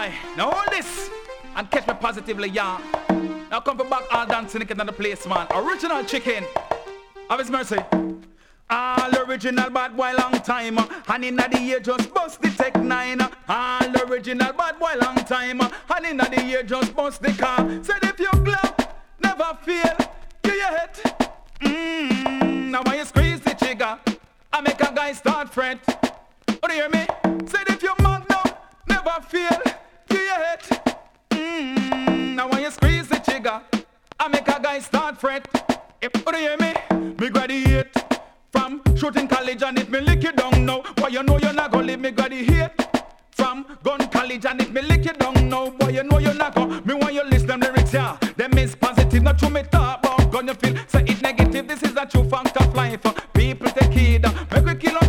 boy, now hold this and catch me positively, yeah. Now come for back all dancing in the place, man. Original chicken. Have his mercy. All original bad boy long time. And in the year just bust the Tech 9. All original bad boy long time. And in the year just bust the car. Said if you glove, never fail. Do you hit? Now when you squeeze the trigger, I make a guy start fret. Oh, do you hear me? Said if you magnum, never fail. Do you hit? Now when you squeeze the trigger, I make a guy start fret. Oh, do you hear me? Me graduate from shooting college and it me lick you down now. Boy, you know you're not gonna leave me graduate from gun college and it me lick you down now. Boy, you know you're not gonna. Me want you list them lyrics, yeah. Them is positive, not true me talk about gun you feel. Say it negative, this is a true fact of life. People take heed, make we kill